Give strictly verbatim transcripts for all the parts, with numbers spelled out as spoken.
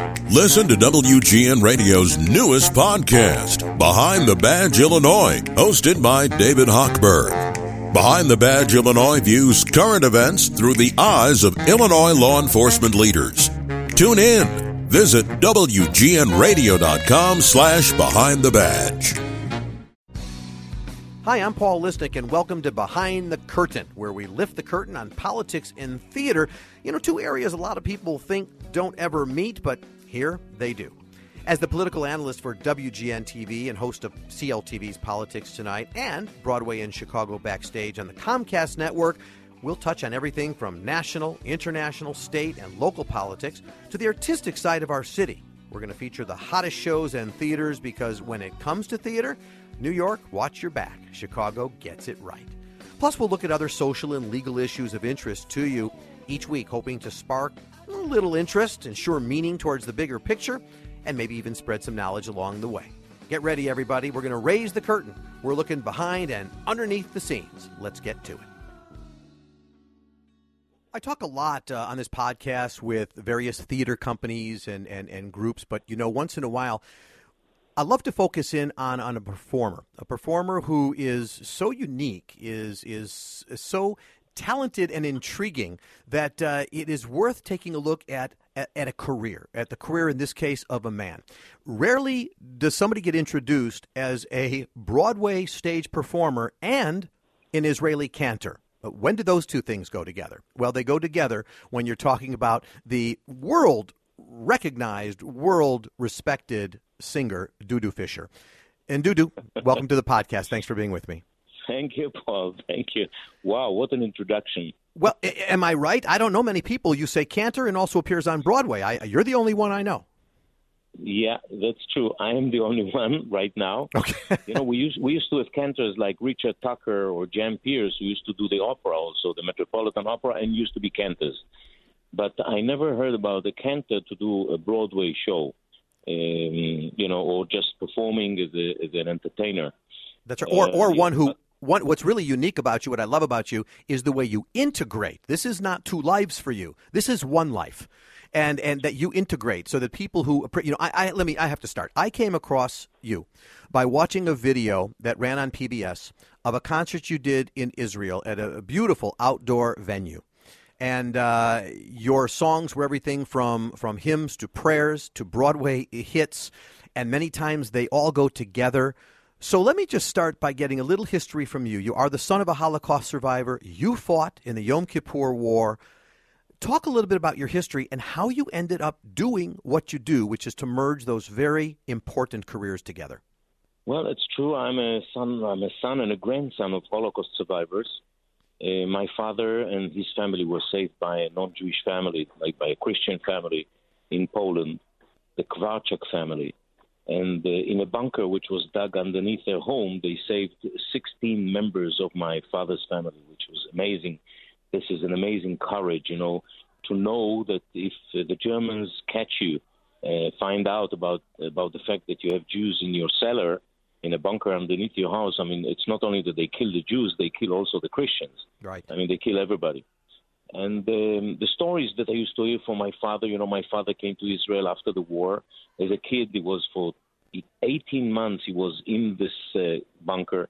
Listen to W G N Radio's newest podcast, Behind the Badge Illinois, hosted by David Hochberg. Behind the Badge Illinois views current events through the eyes of Illinois law enforcement leaders. Tune in. Visit W G N radio dot com slash behind the badge. Hi, I'm Paul Lisnick, and welcome to Behind the Curtain, where we lift the curtain on politics and theater. You know, two areas a lot of people think don't ever meet, but here they do. As the political analyst for W G N T V and host of C L T V's Politics Tonight and Broadway and Chicago Backstage on the Comcast Network, we'll touch on everything from national, international, state, and local politics to the artistic side of our city. We're going to feature the hottest shows and theaters because when it comes to theater, New York, watch your back. Chicago gets it right. Plus, we'll look at other social and legal issues of interest to you each week, hoping to spark a little interest, ensure meaning towards the bigger picture, and maybe even spread some knowledge along the way. Get ready, everybody. We're going to raise the curtain. We're looking behind and underneath the scenes. Let's get to it. I talk a lot uh, on this podcast with various theater companies and, and, and groups, but, you know, once in a while, I love to focus in on, on a performer, a performer who is so unique, is is so talented and intriguing that uh, it is worth taking a look at, at at a career, at the career in this case of a man. Rarely does somebody get introduced as a Broadway stage performer and an Israeli cantor. But when do those two things go together? Well, they go together when you're talking about the world-recognized, world-respected singer, Dudu Fisher. And Dudu, welcome to the podcast. Thanks for being with me. Thank you, Paul. Thank you. Wow, what an introduction. Well, am I right? I don't know many people. You say cantor and also appears on Broadway. I, you're the only one I know. Yeah, that's true. I am the only one right now. Okay. You know, we used we used to have cantors like Richard Tucker or Jan Pierce, who used to do the opera also, the Metropolitan Opera, and used to be cantors. But I never heard about a cantor to do a Broadway show. Um, you know, or just performing as, a, as an entertainer. That's right. Or, uh, or yeah, one who, but, one, what's really unique about you, what I love about you, is the way you integrate. This is not two lives for you. This is one life. And and that you integrate so that people who, you know, I, I let me, I have to start. I came across you by watching a video that ran on P B S of a concert you did in Israel at a beautiful outdoor venue. And uh, your songs were everything from, from hymns to prayers to Broadway hits, and many times they all go together. So let me just start by getting a little history from you. You are the son of a Holocaust survivor. You fought in the Yom Kippur War. Talk a little bit about your history and how you ended up doing what you do, which is to merge those very important careers together. Well, it's true. I'm a son. I'm a son and a grandson of Holocaust survivors. Uh, my father and his family were saved by a non-Jewish family, like by a Christian family in Poland, the Kwarczak family. And uh, in a bunker which was dug underneath their home, they saved sixteen members of my father's family, which was amazing. This is an amazing courage, you know, to know that if uh, the Germans catch you, uh, find out about about the fact that you have Jews in your cellar, in a bunker underneath your house, I mean, it's not only that they kill the Jews, they kill also the Christians. Right. I mean, they kill everybody. And um, the stories that I used to hear from my father, you know, my father came to Israel after the war. As a kid, he was for eighteen months, he was in this uh, bunker.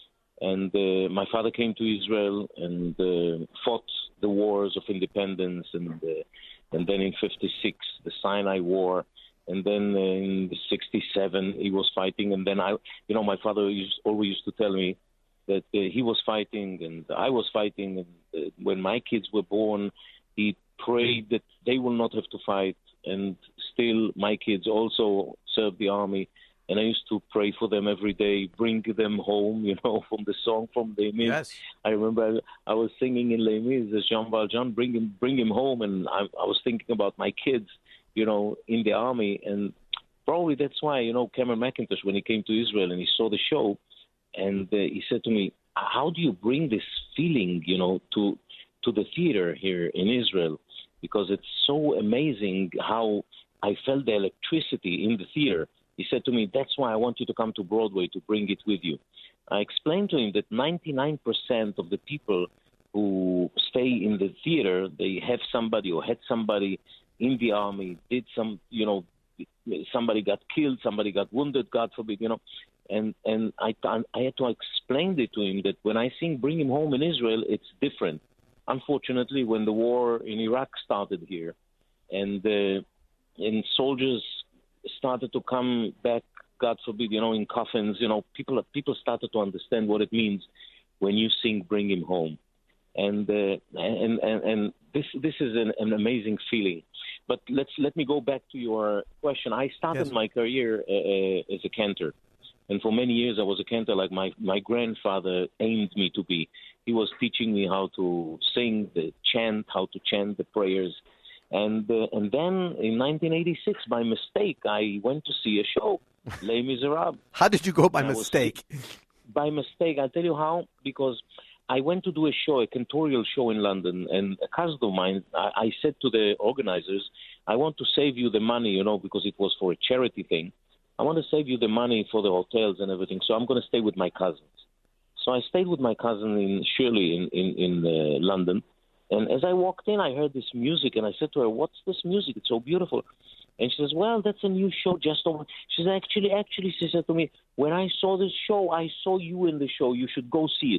And uh, my father came to Israel and uh, fought the wars of independence. And, uh, and then in fifty-six, the Sinai War. And then in sixty-seven, he was fighting. And then, I, you know, my father used, always used to tell me that uh, he was fighting and I was fighting. And uh, when my kids were born, he prayed that they will not have to fight. And still, my kids also served the army. And I used to pray for them every day, bring them home, you know, from the song from Les Mis. Yes. I remember I, I was singing in Les Mis as Jean Valjean, bring him, bring him home. And I, I was thinking about my kids, you know, in the army. And probably that's why, you know, Cameron Mackintosh, when he came to Israel and he saw the show, and uh, he said to me, how do you bring this feeling, you know, to to the theater here in Israel? Because it's so amazing how I felt the electricity in the theater. He said to me, that's why I want you to come to Broadway, to bring it with you. I explained to him that ninety-nine percent of the people who stay in the theater, they have somebody or had somebody in the army, did some, you know, somebody got killed, somebody got wounded, God forbid, you know. And and I, I had to explain it to him that when I sing Bring Him Home in Israel, it's different. Unfortunately, when the war in Iraq started here and, uh, and soldiers started to come back, God forbid, you know, in coffins, you know, people people started to understand what it means when you sing Bring Him Home. And uh, and, and and this this is an, an amazing feeling. But let's let me go back to your question. I started yes. my career uh, as a cantor. And for many years, I was a cantor like my, my grandfather aimed me to be. He was teaching me how to sing, the chant, how to chant the prayers. And uh, and then in nineteen eighty-six, by mistake, I went to see a show, Les Miserables. How did you go by mistake? Was, by mistake, I'll tell you how. Because I went to do a show, a cantorial show in London, and a cousin of mine, I, I said to the organizers, I want to save you the money, you know, because it was for a charity thing. I want to save you the money for the hotels and everything, so I'm going to stay with my cousins. So I stayed with my cousin in Shirley in, in, in uh, London, and as I walked in, I heard this music, and I said to her, what's this music? It's so beautiful. And she says, well, that's a new show just over. She says, actually, actually, she said to me, when I saw this show, I saw you in the show. You should go see it.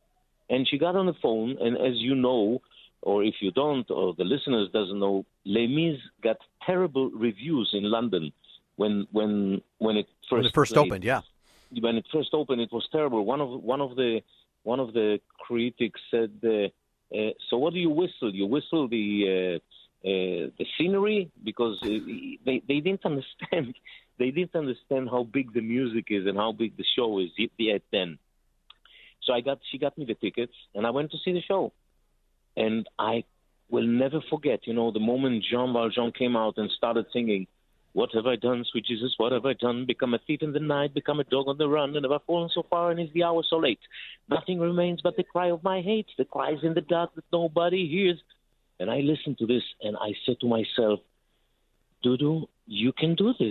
And she got on the phone, and as you know, or if you don't, or the listeners doesn't know, Les Mis got terrible reviews in London. When when when it first when it first played. opened, yeah. When it first opened, it was terrible. One of one of the one of the critics said, uh, uh, "So what do you whistle? You whistle the uh, uh, the scenery because uh, they they didn't understand they didn't understand how big the music is and how big the show is yet then." So I got she got me the tickets and I went to see the show, and I will never forget. You know, the moment Jean Valjean came out and started singing. What have I done, sweet Jesus, what have I done? Become a thief in the night, become a dog on the run, and have I fallen so far, and is the hour so late? Nothing remains but the cry of my hate, the cries in the dark that nobody hears. And I listened to this, and I said to myself, Dudu, you can do this.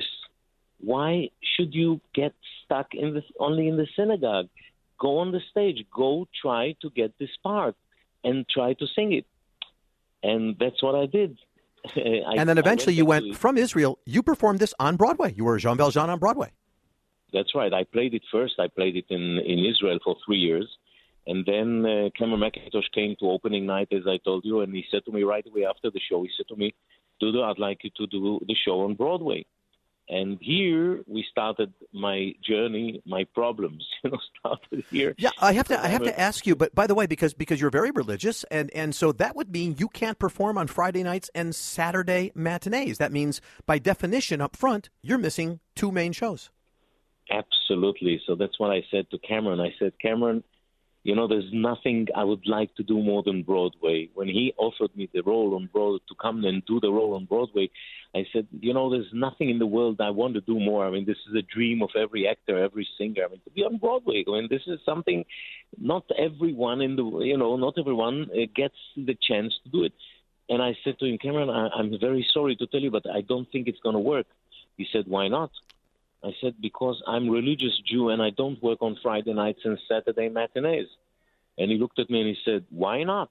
Why should you get stuck in the, only in the synagogue? Go on the stage. Go try to get this part and try to sing it. And that's what I did. I, and then eventually went you went to, from Israel. You performed this on Broadway. You were Jean Valjean on Broadway. That's right. I played it first. I played it in, in Israel for three years. And then uh, Cameron Mackintosh came to opening night, as I told you, and he said to me right away after the show, he said to me, Dudu, I'd like you to do the show on Broadway. And here we started my journey, my problems, you know, started here. Yeah, I have to I have to ask you, but by the way, because because you're very religious, and, and so that would mean you can't perform on Friday nights and Saturday matinees. That means, by definition, up front, you're missing two main shows. Absolutely. So that's what I said to Cameron. I said, Cameron, you know, there's nothing I would like to do more than Broadway. When he offered me the role on Broadway, to come and do the role on Broadway, I said, you know, there's nothing in the world I want to do more. I mean, this is a dream of every actor, every singer. I mean, to be on Broadway. I mean, this is something not everyone in the, you know, not everyone uh, gets the chance to do it. And I said to him, Cameron, I, I'm very sorry to tell you, but I don't think it's going to work. He said, why not? I said, because I'm a religious Jew and I don't work on Friday nights and Saturday matinees. And he looked at me and he said, why not?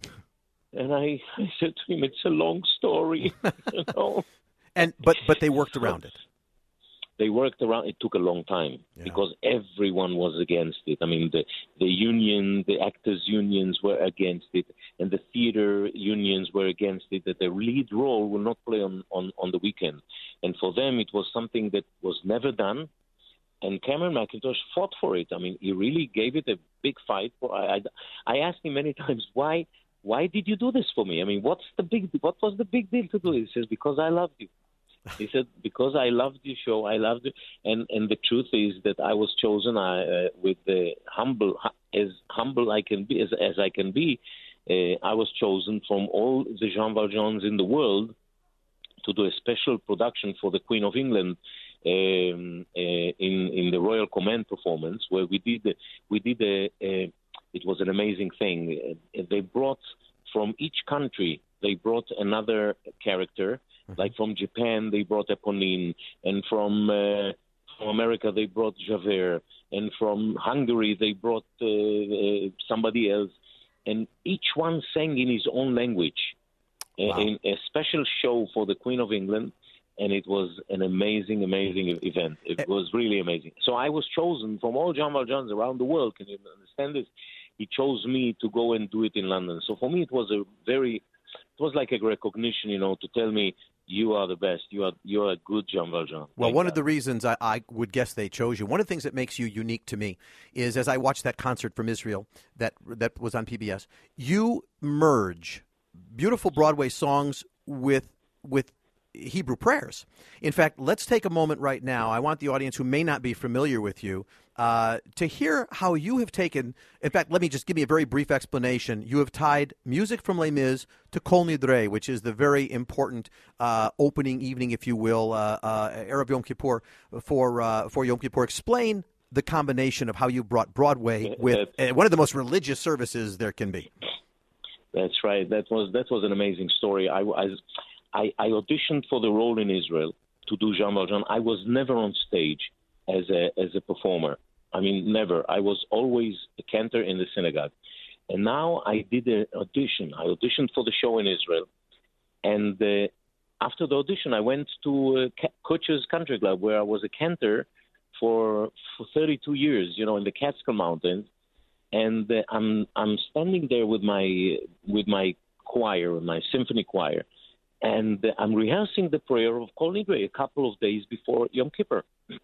And I, I said to him, it's a long story. You know? and but but they worked around it. They worked around. It took a long time yeah. because everyone was against it. I mean, the, the union, the actors' unions were against it, and the theater unions were against it, that the lead role will not play on, on, on the weekend. And for them, it was something that was never done. And Cameron Mackintosh fought for it. I mean, he really gave it a big fight. For I, I, I asked him many times, why why did you do this for me? I mean, what's the big what was the big deal to do it? He says, because I loved you. He said, because I loved your show, I loved it. And and the truth is that I was chosen I, uh, with the humble, as humble I can be, as, as I can be. Uh, I was chosen from all the Jean Valjeans in the world to do a special production for the Queen of England um, uh, in in the Royal Command performance, where we did we did a, a it was an amazing thing. Uh, they brought from each country, they brought another character. Mm-hmm. Like from Japan, they brought Eponine, and from uh, from America, they brought Javert, and from Hungary, they brought uh, uh, somebody else, and each one sang in his own language. a, Wow. a, a special show for the Queen of England, and it was an amazing, amazing e- event. It was really amazing. So I was chosen from all Jean Valjeans around the world. Can you understand this? He chose me to go and do it in London. So for me, it was a very, it was like a recognition, you know, to tell me, you are the best. You are you are a good Jean Valjean. Well, Thank one God. of the reasons I, I would guess they chose you, one of the things that makes you unique to me is as I watched that concert from Israel that that was on P B S, you merge beautiful Broadway songs with with Hebrew prayers. In fact, let's take a moment right now. I want the audience who may not be familiar with you uh, to hear how you have taken, in fact, let me just give me a very brief explanation. You have tied music from Les Mis to Kol Nidre, which is the very important uh, opening evening, if you will, uh, uh, Erev Yom Kippur for, uh, for Yom Kippur. Explain the combination of how you brought Broadway with uh, one of the most religious services there can be. That's right. That was that was an amazing story. I, I, I, I auditioned for the role in Israel to do Jean Valjean. I was never on stage as a as a performer. I mean, never. I was always a cantor in the synagogue. And now I did an audition. I auditioned for the show in Israel. And uh, after the audition, I went to uh, Kutcher's Country Club, where I was a cantor for, for thirty-two years, you know, in the Catskill Mountains. And uh, I'm I'm standing there with my with my choir, my symphony choir, and uh, I'm rehearsing the prayer of Kol Nidre a couple of days before Yom Kippur.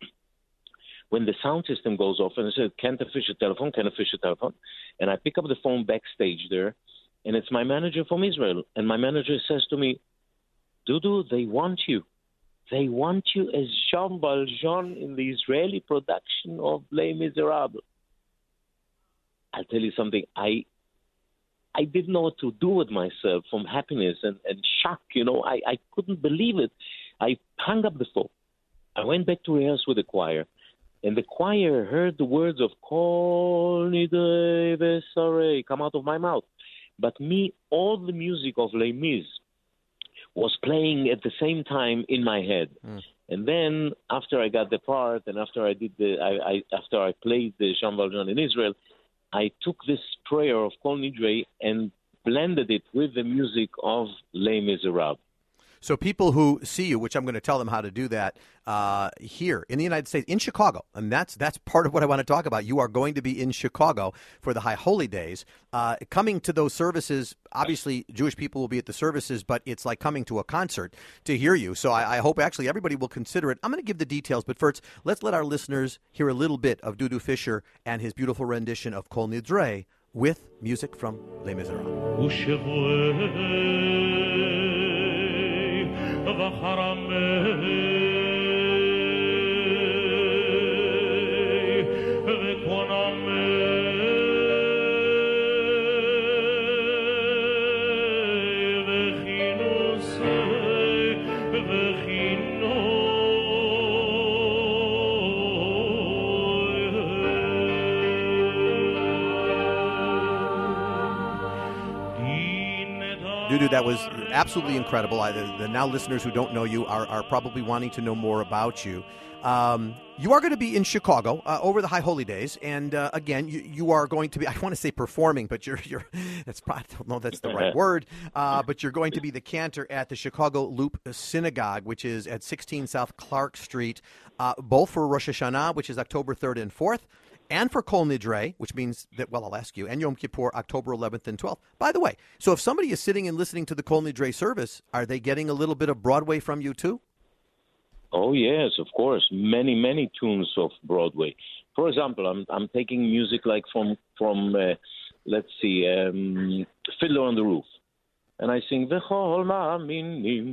When the sound system goes off and I said, "Can't fish a telephone, can't fish a telephone," and I pick up the phone backstage there, and it's my manager from Israel, and my manager says to me, "Dudu, they want you. They want you as Jean Valjean in the Israeli production of Les Miserables." I'll tell you something. I I didn't know what to do with myself from happiness and, and shock. You know, I, I couldn't believe it. I hung up the phone. I went back to rehearse with the choir, and the choir heard the words of Kol Nidre V'Sarei come out of my mouth. But me, all the music of Les Mis was playing at the same time in my head. Mm. And then after I got the part, and after I did the, I, I after I played the Jean Valjean in Israel, I took this prayer of Kol Nidre and blended it with the music of Les Miserables. So people who see you, which I'm going to tell them how to do that uh, here in the United States, in Chicago, and that's that's part of what I want to talk about. You are going to be in Chicago for the High Holy Days. Uh, coming to those services, obviously Jewish people will be at the services, but it's like coming to a concert to hear you. So I, I hope actually everybody will consider it. I'm going to give the details, but first, let's let our listeners hear a little bit of Dudu Fisher and his beautiful rendition of Kol Nidre with music from Les Miserables. Dudu, that was absolutely incredible. I, the, the now listeners who don't know you are, are probably wanting to know more about you. Um, you are going to be in Chicago uh, over the High Holy Days, and uh, again, you, you are going to be, I want to say performing, but you're, you're that's probably, I don't know if that's the right word, uh, but you're going to be the cantor at the Chicago Loop Synagogue, which is at sixteen South Clark Street, uh, both for Rosh Hashanah, which is October third and fourth, and for Kol Nidre, which means that, well, I'll ask you, and Yom Kippur, October eleventh and twelfth. By the way, so if somebody is sitting and listening to the Kol Nidre service, are they getting a little bit of Broadway from you too? Oh, yes, of course. Many, many tunes of Broadway. For example, I'm I'm taking music like from, from uh, let's see, um, Fiddler on the Roof. And I sing, V'chol ma'aminim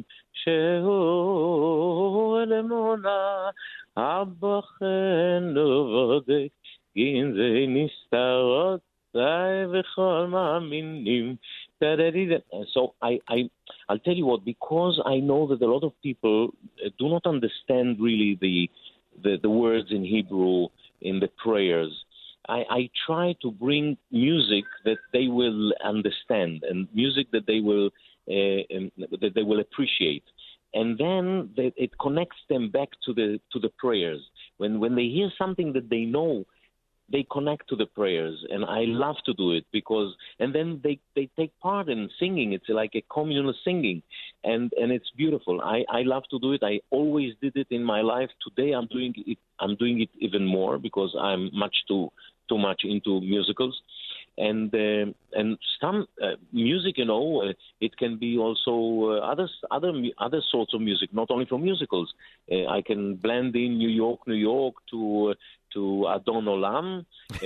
shehu elemona abachenu vodek ginzei nistarot v'chol ma'aminim. So I, I, I'll tell you what, because I know that a lot of people do not understand really the, the, the words in Hebrew in the prayers, I, I try to bring music that they will understand and music that they will uh, that they will appreciate, and then they, it connects them back to the to the prayers. When when they hear something that they know, they connect to the prayers, and I love to do it because, and then they, they take part in singing. It's like a communal singing, and, and it's beautiful. I, I love to do it. I always did it in my life. Today I'm doing it. I'm doing it even more because I'm much too too much into musicals, and uh, and some uh, music. You know, uh, it can be also uh, other other other sorts of music, not only from musicals. Uh, I can blend in New York, New York to. Uh, to Adon Olam,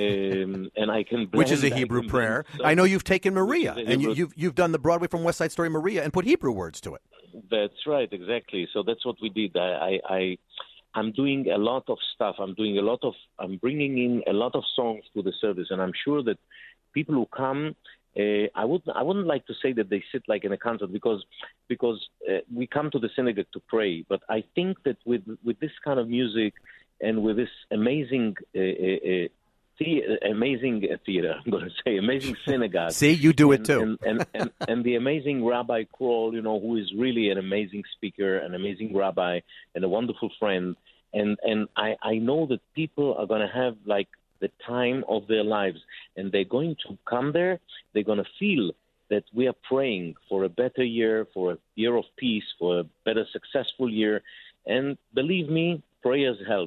um, and I can blend, which is a Hebrew I prayer. Blend, I know you've taken Maria, and Hebrew, you, you've you've done the Broadway from West Side Story Maria and put Hebrew words to it. That's right, exactly. So that's what we did. I, I, I I'm doing a lot of stuff. I'm doing a lot of. I'm bringing in a lot of songs to the service, and I'm sure that people who come. Uh, I would I wouldn't like to say that they sit like in a concert because because uh, we come to the synagogue to pray. But I think that with with this kind of music. And with this amazing, uh, uh, the, amazing theater, I'm going to say, amazing synagogue. See, you do and, it too. And, and, and, and the amazing Rabbi Kroll, you know, who is really an amazing speaker, an amazing rabbi, and a wonderful friend. And and I, I know that people are going to have, like, the time of their lives. And they're going to come there. They're going to feel that we are praying for a better year, for a year of peace, for a better, successful year. And believe me, prayers help.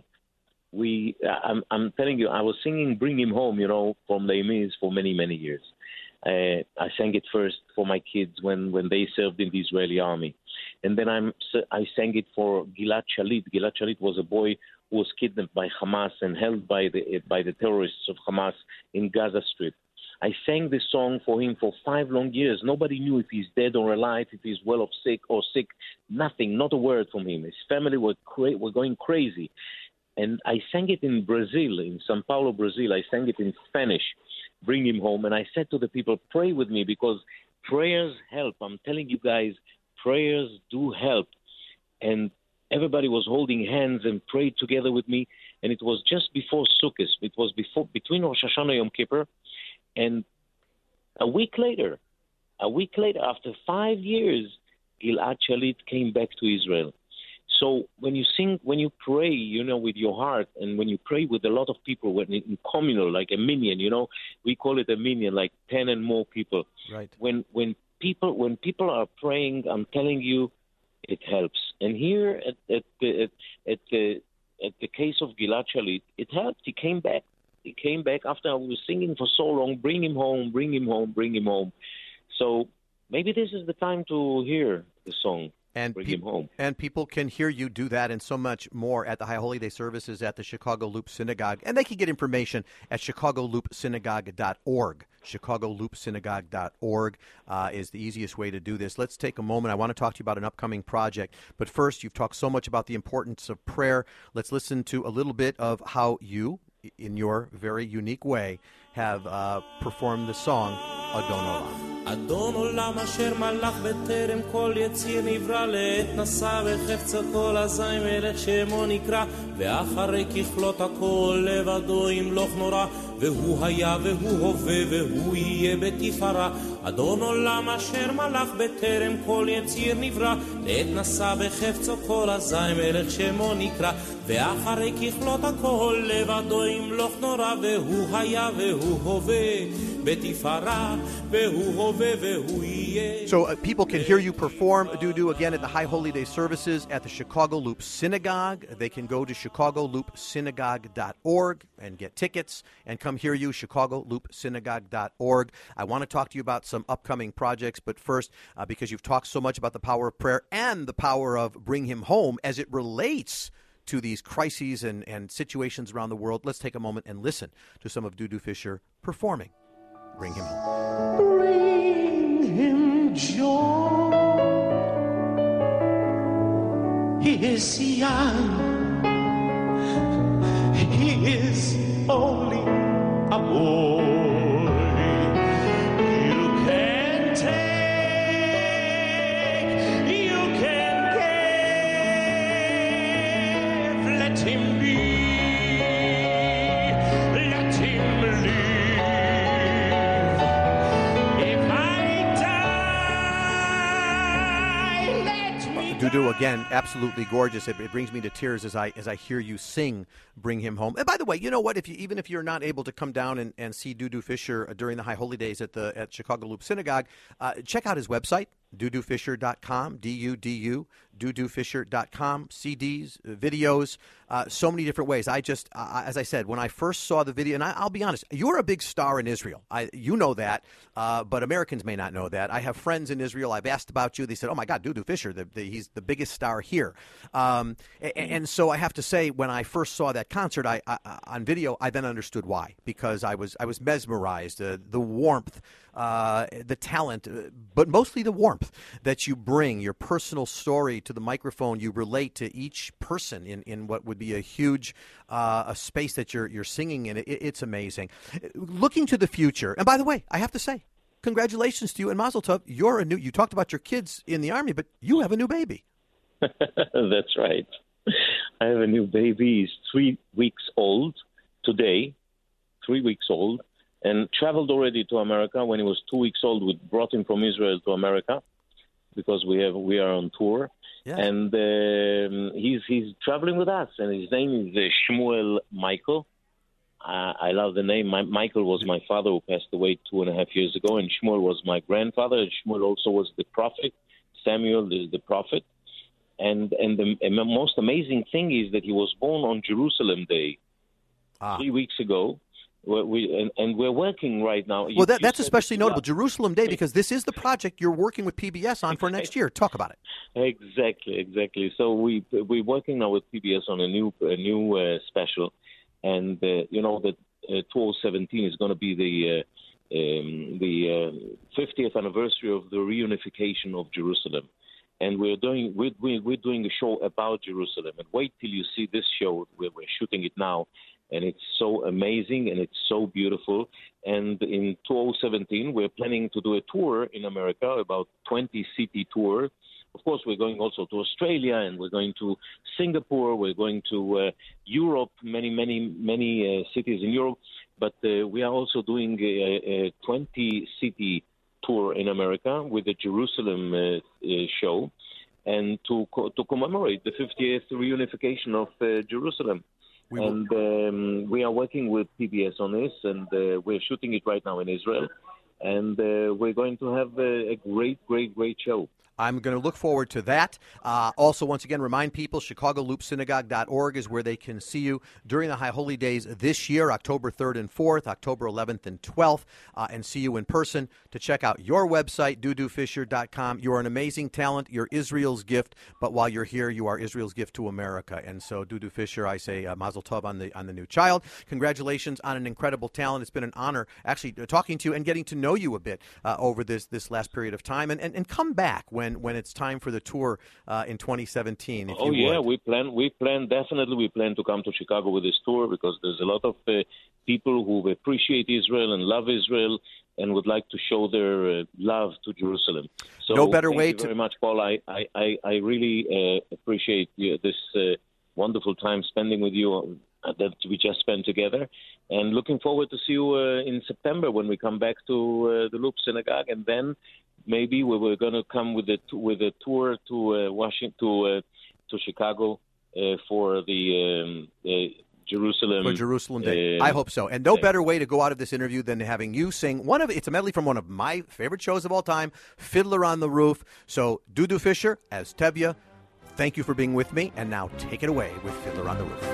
We, I'm, I'm telling you, I was singing "Bring Him Home," you know, from Les Mis for many, many years. Uh, I sang it first for my kids when, when they served in the Israeli army, and then I'm, I sang it for Gilad Shalit. Gilad Shalit was a boy who was kidnapped by Hamas and held by the by the terrorists of Hamas in Gaza Strip. I sang this song for him for five long years. Nobody knew if he's dead or alive, if he's well or sick or sick. Nothing, not a word from him. His family were cra- were going crazy. And I sang it in Brazil, in São Paulo, Brazil. I sang it in Spanish, "Bring Him Home." And I said to the people, pray with me because prayers help. I'm telling you guys, prayers do help. And everybody was holding hands and prayed together with me. And it was just before Sukkot. It was before between Rosh Hashanah and Yom Kippur. And a week later, a week later, after five years, Gilad Shalit came back to Israel. So when you sing, when you pray, you know, with your heart, and when you pray with a lot of people, when in communal, like a minyan, you know, we call it a minyan, like ten and more people. Right. When when people when people are praying, I'm telling you, it helps. And here at at the at, at the at the case of Gilad Shalit, it helped. He came back. He came back after I was singing for so long. Bring him home, bring him home, bring him home. So maybe this is the time to hear the song. And, Bring pe- him home. and people can hear you do that and so much more at the High Holy Day services at the Chicago Loop Synagogue. And they can get information at chicago loop synagogue dot org. chicago loop synagogue dot org uh, is the easiest way to do this. Let's take a moment. I want to talk to you about an upcoming project. But first, you've talked so much about the importance of prayer. Let's listen to a little bit of how you, in your very unique way, have uh, performed the song Adon Olam. אדון עולם אשר מלך בטרם כל יציר נברא לעת נשא וחפצה כל הזי מלך שמו נקרא ואחרי ככלות הכל לבדו ימלוך נורא והוא היה והוא הווה והוא יהיה בתפארה אדון עולם אשר מלך בטרם כל יציר נברא לעת נשא וחפצה כל הזי מלך שמו נקרא ואחרי ככלות הכל לבדו ימלוך נורא והוא היה והוא הווה בתפארה והוא הווה So uh, people can hear you perform Adudu again at the High Holy Day services at the Chicago Loop Synagogue. They can go to chicago loop synagogue dot org and get tickets and come hear you, chicago loop synagogue dot org. I want to talk to you about some upcoming projects, but first, uh, because you've talked so much about the power of prayer and the power of Bring Him Home as it relates to these crises and, and situations around the world, let's take a moment and listen to some of Dudu Fisher performing Bring Him Home. Bring him joy. He is young. He is only a boy. You can take, you can give. Let him be. Let him live. Dudu, again, absolutely gorgeous. It, it brings me to tears as I as I hear you sing "Bring Him Home." And by the way, you know what? If you even if you're not able to come down and, and see Dudu Fisher during the High Holy Days at the at Chicago Loop Synagogue, uh, check out his website, dudu fisher dot com, D U D U, dudu fisher dot com, C Ds, videos, uh, so many different ways. I just, uh, as I said, when I first saw the video, and I, I'll be honest, you're a big star in Israel. I, you know that, uh, but Americans may not know that. I have friends in Israel. I've asked about you. They said, oh, my God, Dudu Fisher, the, the, he's the biggest star here. Um, and, and so I have to say, when I first saw that concert I, I, on video, I then understood why, because I was, I was mesmerized, uh, the warmth, Uh, the talent, uh, but mostly the warmth that you bring, your personal story to the microphone. You relate to each person in, in what would be a huge uh, a space that you're you're singing in. It, it's amazing. Looking to the future, and by the way, I have to say, congratulations to you and Mazel Tov. You're a new. You talked about your kids in the Army, but you have a new baby. That's right. I have a new baby. He's three weeks old today. Three weeks old. And traveled already to America. When he was two weeks old, we brought him from Israel to America because we have we are on tour. Yes. And um, he's he's traveling with us. And his name is uh, Shmuel Michael. Uh, I love the name. My, Michael was my father who passed away two and a half years ago, and Shmuel was my grandfather. And Shmuel also was the prophet, Samuel the, the prophet. And and the and the most amazing thing is that he was born on Jerusalem Day ah. three weeks ago. We, and, and we're working right now. Well, that, that's especially notable, Jerusalem Day, because this is the project you're working with P B S on for next year. Talk about it. Exactly, exactly. So we we're working now with P B S on a new a new uh, special, and uh, you know that uh, twenty seventeen is going to be the uh, um, the uh, fiftieth anniversary of the reunification of Jerusalem, and we're doing we're, we're doing a show about Jerusalem. And wait till you see this show. We're, we're shooting it now. And it's so amazing, and it's so beautiful. And in twenty seventeen, we're planning to do a tour in America, about twenty city tour. Of course, we're going also to Australia, and we're going to Singapore. We're going to uh, Europe, many, many, many uh, cities in Europe. But uh, we are also doing a, a twenty city tour in America with the Jerusalem uh, uh, show, and to co- to commemorate the fiftieth reunification of uh, Jerusalem. We and um, we are working with P B S on this, and uh, we're shooting it right now in Israel. And uh, we're going to have a, a great, great, great show. I'm going to look forward to that. Uh, also, once again, remind people, chicago loop synagogue dot org is where they can see you during the High Holy Days this year, October third and fourth, October eleventh and twelfth, uh, and see you in person. To check out your website, dudu fisher dot com. You are an amazing talent. You're Israel's gift, but while you're here, you are Israel's gift to America. And so, Dudu Fisher, I say uh, Mazel Tov on the on the new child. Congratulations on an incredible talent. It's been an honor actually talking to you and getting to know you a bit uh, over this this last period of time. And, and, and come back when When, when it's time for the tour uh, in twenty seventeen. If oh, you yeah, would. we plan, we plan, definitely we plan to come to Chicago with this tour because there's a lot of uh, people who appreciate Israel and love Israel and would like to show their uh, love to Jerusalem. So no better thank way you to... very much, Paul. I, I, I really uh, appreciate you, this uh, wonderful time spending with you uh, that we just spent together. And looking forward to see you uh, in September when we come back to uh, the Loop Synagogue, and then maybe we were going to come with a with a tour to uh, Washington to uh, to Chicago uh, for the um, uh, Jerusalem for Jerusalem Day. Uh, I hope so. And no day. better way to go out of this interview than having you sing one of it's a medley from one of my favorite shows of all time, Fiddler on the Roof. So Dudu Fisher as Tevye, thank you for being with me, and now take it away with Fiddler on the Roof.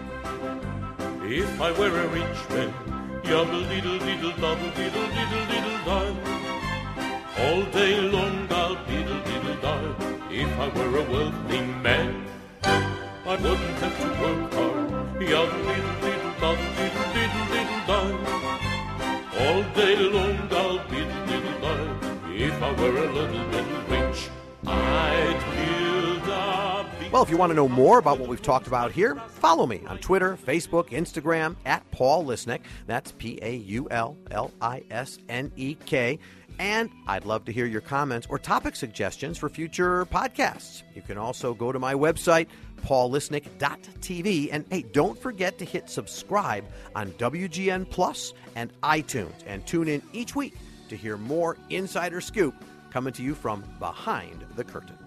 If I were a rich man, yabble diddle diddle double diddle diddle diddle die. All day long I'll diddle diddle die. If I were a wealthy man, I wouldn't have to work hard. Yabble diddle diddle double diddle diddle diddle die. All day long I'll diddle diddle die. If I were a little bit rich, I'd build a big... Well, if you want to know more about what we've talked about here, follow me on Twitter, Facebook, Instagram, at Paul Lisnek. That's P A U L L I S N E K. And I'd love to hear your comments or topic suggestions for future podcasts. You can also go to my website, paul lisnek dot t v. And, hey, don't forget to hit subscribe on W G N Plus and iTunes. And tune in each week to hear more Insider Scoop coming to you from behind the curtain.